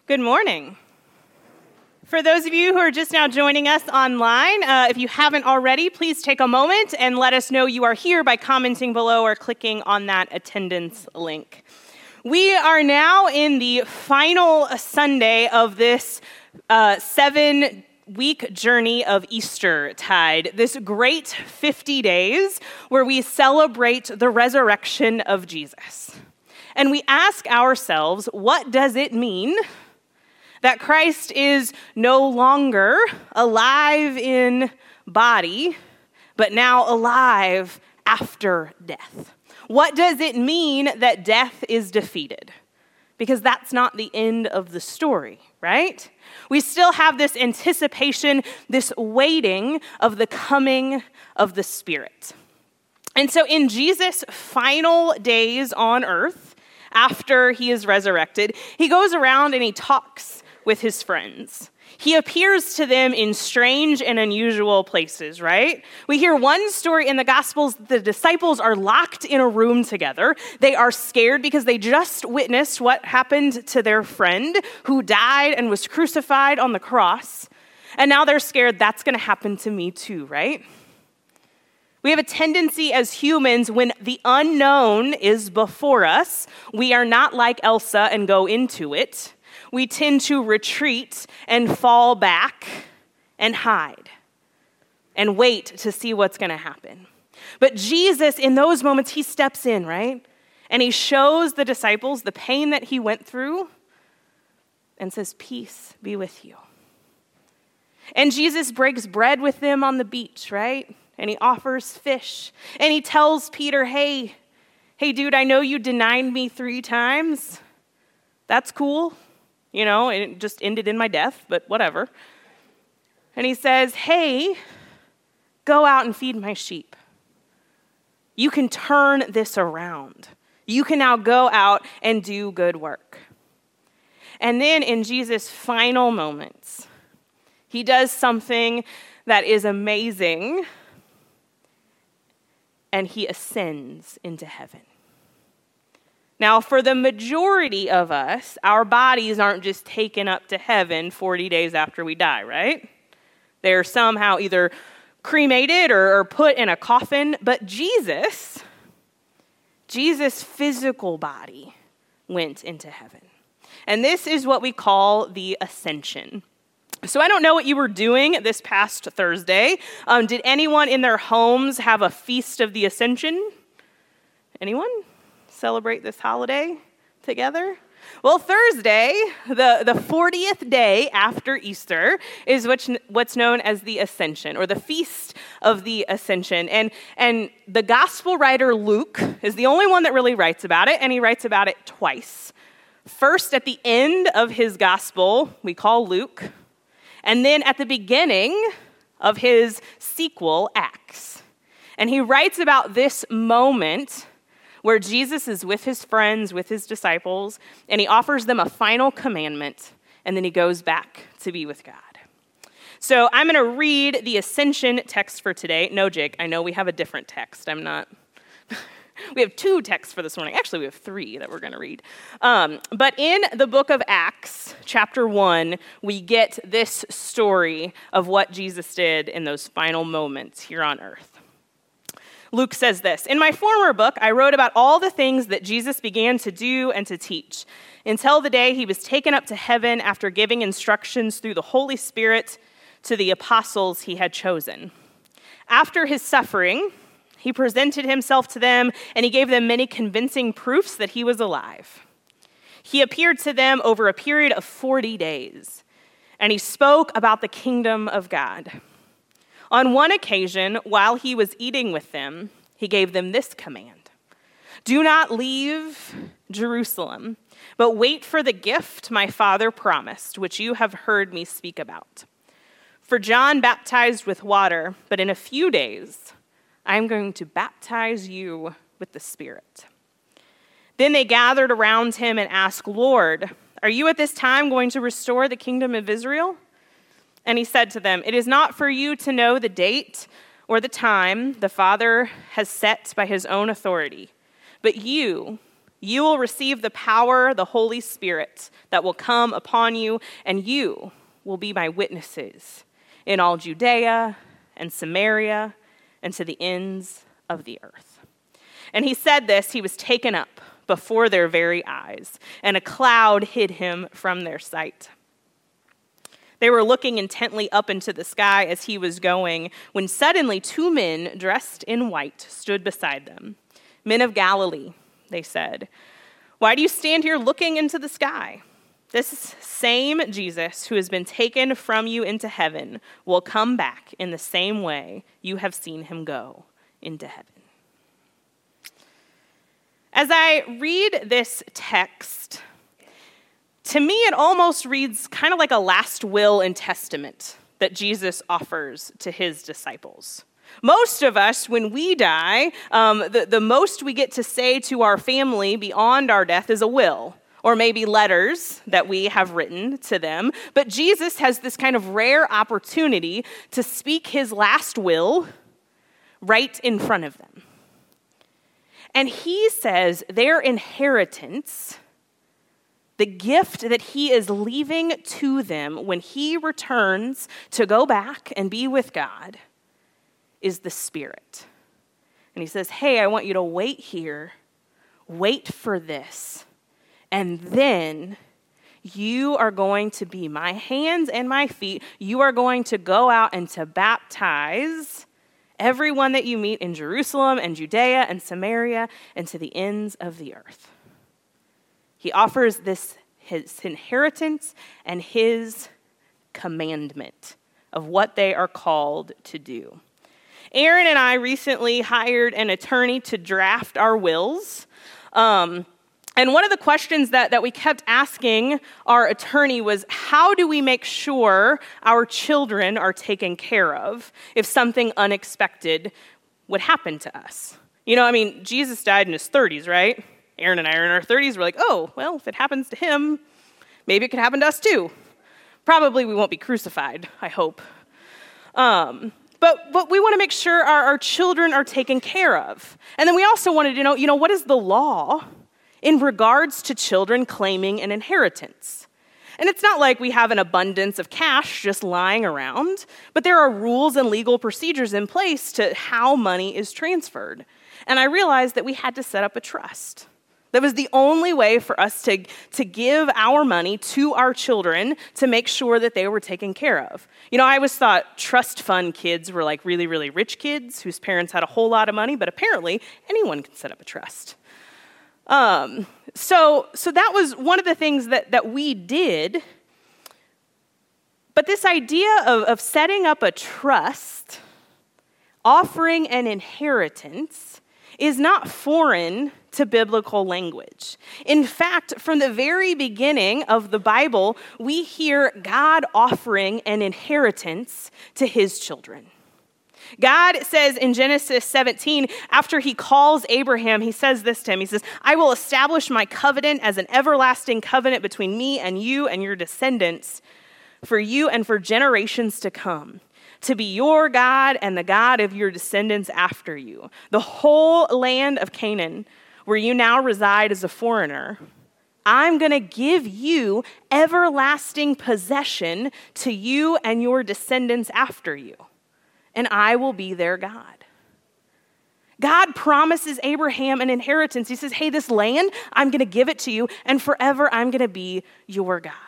Good morning. For those of you who are just now joining us online, if you haven't already, please take a moment and let us know you are here by commenting below or clicking on that attendance link. We are now in the final Sunday of this 7-week journey of Eastertide, this great 50 days where we celebrate the resurrection of Jesus. And we ask ourselves, what does it mean that Christ is no longer alive in body, but now alive after death? What does it mean that death is defeated? Because that's not the end of the story, right? We still have this anticipation, this waiting of the coming of the Spirit. And so in Jesus' final days on earth, after he is resurrected, he goes around and he talks with his friends. He appears to them in strange and unusual places, right? We hear one story in the Gospels. The disciples are locked in a room together. They are scared because they just witnessed what happened to their friend who died and was crucified on the cross. And now they're scared that's going to happen to me too, right? We have a tendency as humans, when the unknown is before us, we are not like Elsa and go into it. We tend to retreat and fall back and hide and wait to see what's going to happen. But Jesus, in those moments, he steps in, right? And he shows the disciples the pain that he went through and says, "Peace be with you." And Jesus breaks bread with them on the beach, right? And he offers fish. And he tells Peter, hey, dude, I know you denied me 3 times. That's cool. You know, it just ended in my death, but whatever. And he says, hey, go out and feed my sheep. You can turn this around. You can now go out and do good work. And then in Jesus' final moments, he does something that is amazing, and he ascends into heaven. Now, for the majority of us, our bodies aren't just taken up to heaven 40 days after we die, right? They're somehow either cremated or put in a coffin. But Jesus' physical body went into heaven. And this is what we call the ascension. So I don't know what you were doing this past Thursday. Did anyone in their homes have a feast of the ascension? Anyone celebrate this holiday together? Well, Thursday, the 40th day after Easter, is what's known as the Ascension, or the Feast of the Ascension. And the gospel writer Luke is the only one that really writes about it, and he writes about it twice. First, at the end of his gospel, we call Luke, and then at the beginning of his sequel, Acts. And he writes about this moment where Jesus is with his friends, with his disciples, and he offers them a final commandment, and then he goes back to be with God. So I'm going to read the Ascension text for today. No, Jake, I know we have a different text. We have 2 texts for this morning. Actually, we have 3 that we're going to read. But in the book of Acts, chapter 1, we get this story of what Jesus did in those final moments here on earth. Luke says this, "In my former book, I wrote about all the things that Jesus began to do and to teach, until the day he was taken up to heaven after giving instructions through the Holy Spirit to the apostles he had chosen. After his suffering, he presented himself to them, and he gave them many convincing proofs that he was alive. He appeared to them over a period of 40 days, and he spoke about the kingdom of God. On one occasion, while he was eating with them, he gave them this command: 'Do not leave Jerusalem, but wait for the gift my Father promised, which you have heard me speak about. For John baptized with water, but in a few days I am going to baptize you with the Spirit.' Then they gathered around him and asked, 'Lord, are you at this time going to restore the kingdom of Israel?' And he said to them, 'It is not for you to know the date or the time the Father has set by his own authority, but you You will receive the power, the Holy Spirit, that will come upon you, and you will be my witnesses in all Judea and Samaria and to the ends of the earth. And he said this, he was taken up before their very eyes, and a cloud hid him from their sight. They were looking intently up into the sky as he was going, when suddenly 2 men dressed in white stood beside them. Men of Galilee, they said, why do you stand here looking into the sky? This same Jesus who has been taken from you into heaven will come back in the same way you have seen him go into heaven. As I read this text, to me it almost reads kind of like a last will and testament that Jesus offers to his disciples. Most of us, when we die, the most we get to say to our family beyond our death is a will, or maybe letters that we have written to them. But Jesus has this kind of rare opportunity to speak his last will right in front of them. And he says their inheritance, the gift that he is leaving to them when he returns to go back and be with God, is the Spirit. And he says, hey, I want you to wait here, wait for this, and then you are going to be my hands and my feet. You are going to go out and to baptize everyone that you meet in Jerusalem and Judea and Samaria and to the ends of the earth. He offers this, his inheritance and his commandment of what they are called to do. Aaron and I recently hired an attorney to draft our wills. And one of the questions that we kept asking our attorney was, how do we make sure our children are taken care of if something unexpected would happen to us? You know, I mean, Jesus died in his 30s, right? Aaron and I are in our 30s. We're like, oh, well, if it happens to him, maybe it could happen to us too. Probably we won't be crucified, I hope. But we want to make sure our children are taken care of. And then we also wanted to know, what is the law in regards to children claiming an inheritance? And it's not like we have an abundance of cash just lying around, but there are rules and legal procedures in place to how money is transferred. And I realized that we had to set up a trust. That was the only way for us to give our money to our children to make sure that they were taken care of. I always thought trust fund kids were like really, really rich kids whose parents had a whole lot of money, but apparently anyone can set up a trust. So that was one of the things that we did. But this idea of setting up a trust, offering an inheritance, is not foreign to biblical language. In fact, from the very beginning of the Bible, we hear God offering an inheritance to his children. God says in Genesis 17, after he calls Abraham, he says this to him. He says, I will establish my covenant as an everlasting covenant between me and you and your descendants, for you and for generations to come, to be your God and the God of your descendants after you. The whole land of Canaan, where you now reside as a foreigner, I'm going to give you everlasting possession to you and your descendants after you, and I will be their God. God promises Abraham an inheritance. He says, hey, this land, I'm going to give it to you, and forever I'm going to be your God.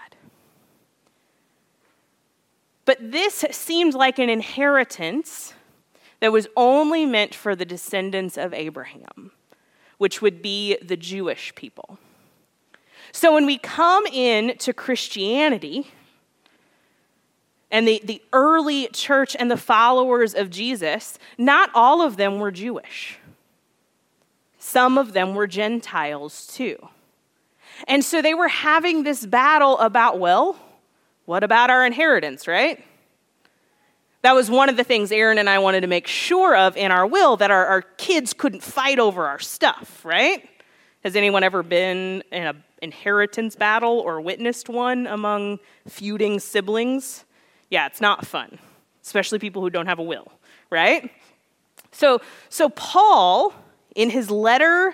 But this seemed like an inheritance that was only meant for the descendants of Abraham, which would be the Jewish people. So when we come into Christianity, and the early church and the followers of Jesus, not all of them were Jewish. Some of them were Gentiles too. And so they were having this battle about, well, what about our inheritance, right? That was one of the things Aaron and I wanted to make sure of in our will, that our kids couldn't fight over our stuff, right? Has anyone ever been in an inheritance battle or witnessed one among feuding siblings? Yeah, it's not fun, especially people who don't have a will, right? So Paul, in his letter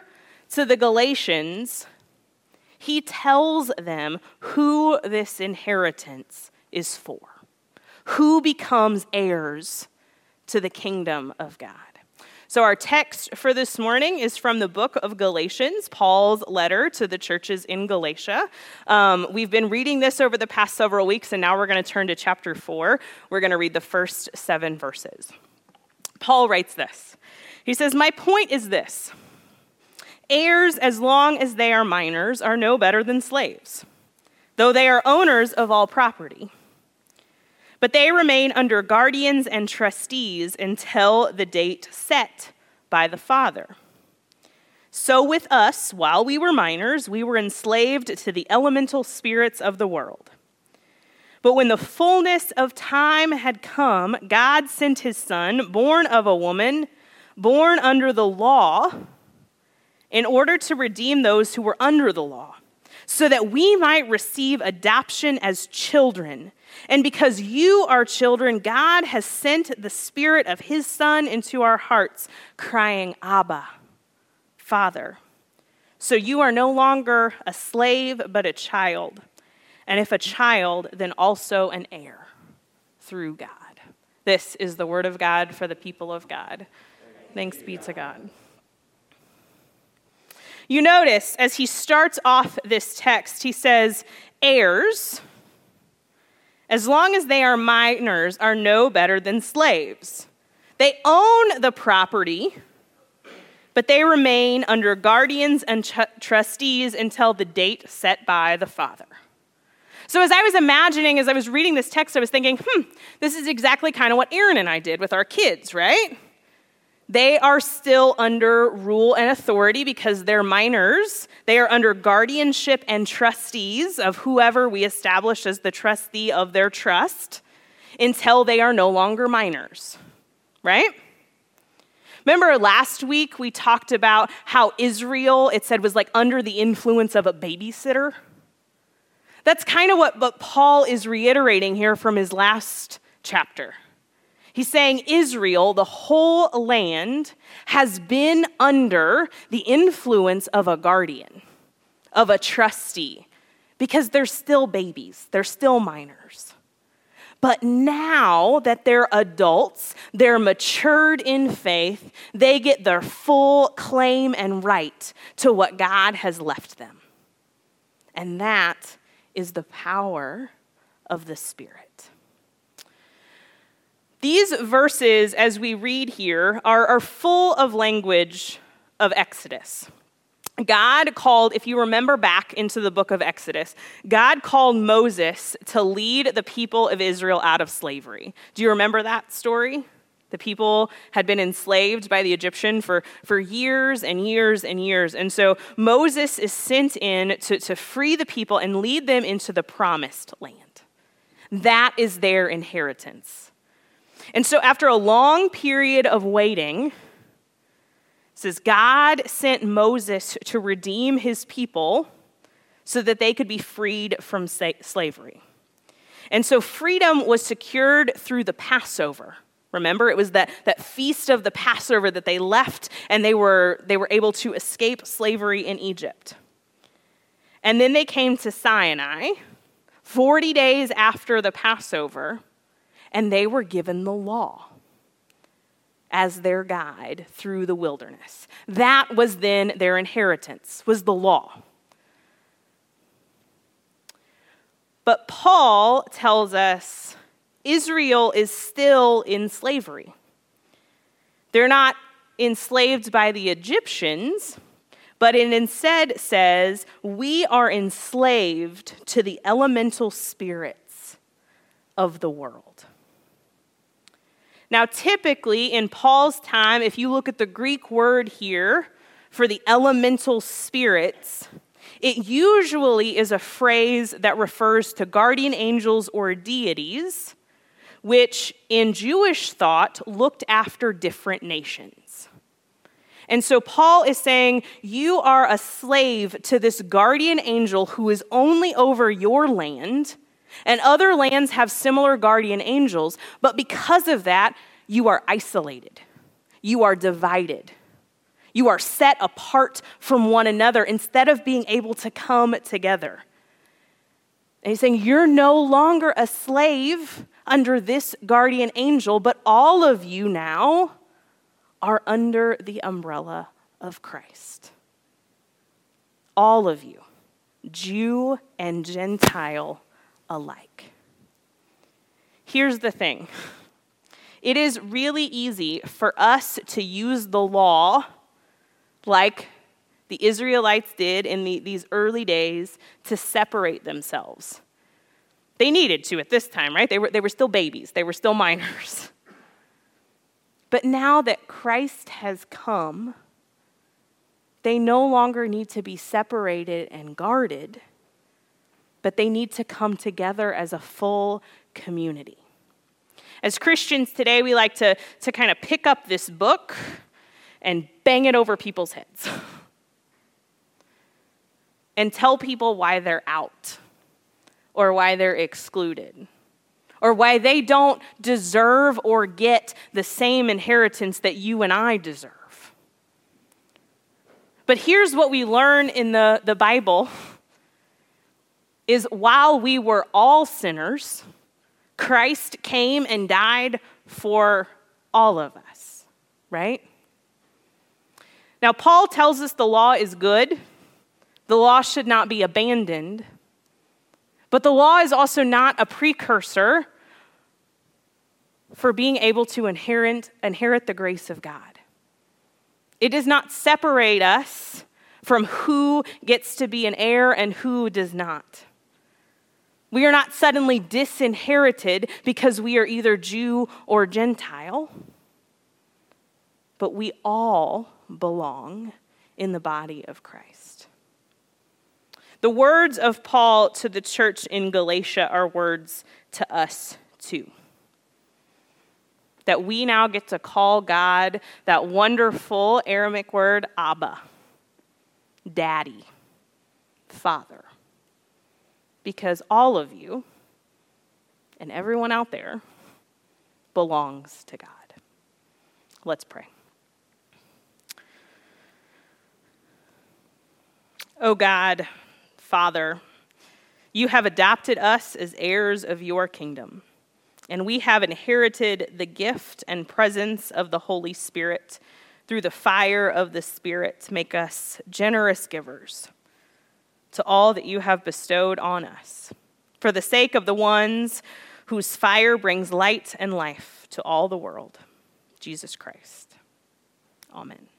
to the Galatians, he tells them who this inheritance is for, who becomes heirs to the kingdom of God. So our text for this morning is from the book of Galatians, Paul's letter to the churches in Galatia. We've been reading this over the past several weeks, and now we're going to turn to chapter 4. We're going to read the first 7 verses. Paul writes this. He says, "My point is this. Heirs, as long as they are minors, are no better than slaves, though they are owners of all property. But they remain under guardians and trustees until the date set by the father. So with us, while we were minors, we were enslaved to the elemental spirits of the world. But when the fullness of time had come, God sent his son, born of a woman, born under the law, in order to redeem those who were under the law, so that we might receive adoption as children. And because you are children, God has sent the Spirit of his Son into our hearts, crying, 'Abba, Father.' So you are no longer a slave, but a child. And if a child, then also an heir through God." This is the word of God for the people of God. Thanks be to God. You notice as he starts off this text, he says, heirs, as long as they are minors, are no better than slaves. They own the property, but they remain under guardians and trustees until the date set by the father. So as I was reading this text, I was thinking, this is exactly kind of what Aaron and I did with our kids, right? They are still under rule and authority because they're minors. They are under guardianship and trustees of whoever we establish as the trustee of their trust until they are no longer minors, right? Remember last week we talked about how Israel, it said, was like under the influence of a babysitter? That's kind of what Paul is reiterating here from his last chapter. He's saying Israel, the whole land, has been under the influence of a guardian, of a trustee, because they're still babies, they're still minors. But now that they're adults, they're matured in faith, they get their full claim and right to what God has left them. And that is the power of the Spirit. These verses, as we read here, are full of language of Exodus. God called, if you remember back into the book of Exodus, God called Moses to lead the people of Israel out of slavery. Do you remember that story? The people had been enslaved by the Egyptian for years and years and years. And so Moses is sent in to free the people and lead them into the promised land. That is their inheritance. And so after a long period of waiting, it says God sent Moses to redeem his people so that they could be freed from slavery. And so freedom was secured through the Passover. Remember, it was that feast of the Passover that they left, and they were able to escape slavery in Egypt. And then they came to Sinai 40 days after the Passover, and they were given the law as their guide through the wilderness. That was then their inheritance, was the law. But Paul tells us Israel is still in slavery. They're not enslaved by the Egyptians, but it instead says we are enslaved to the elemental spirits of the world. Now, typically in Paul's time, if you look at the Greek word here for the elemental spirits, it usually is a phrase that refers to guardian angels or deities, which in Jewish thought looked after different nations. And so Paul is saying, you are a slave to this guardian angel who is only over your land, and other lands have similar guardian angels, but because of that, you are isolated. You are divided. You are set apart from one another instead of being able to come together. And he's saying, you're no longer a slave under this guardian angel, but all of you now are under the umbrella of Christ. All of you, Jew and Gentile alike. Here's the thing. It is really easy for us to use the law like the Israelites did in these early days to separate themselves. They needed to at this time, right? They were still babies. They were still minors. But now that Christ has come, they no longer need to be separated and guarded, but they need to come together as a full community. As Christians today, we like to kind of pick up this book and bang it over people's heads and tell people why they're out or why they're excluded or why they don't deserve or get the same inheritance that you and I deserve. But here's what we learn in the Bible is while we were all sinners, Christ came and died for all of us, right? Now, Paul tells us the law is good. The law should not be abandoned. But the law is also not a precursor for being able to inherit the grace of God. It does not separate us from who gets to be an heir and who does not. We are not suddenly disinherited because we are either Jew or Gentile, but we all belong in the body of Christ. The words of Paul to the church in Galatia are words to us too. That we now get to call God that wonderful Aramaic word, Abba, Daddy, Father. Because all of you and everyone out there belongs to God. Let's pray. Oh God, Father, you have adopted us as heirs of your kingdom, and we have inherited the gift and presence of the Holy Spirit through the fire of the Spirit to make us generous givers to all that you have bestowed on us, for the sake of the ones whose fire brings light and life to all the world, Jesus Christ. Amen.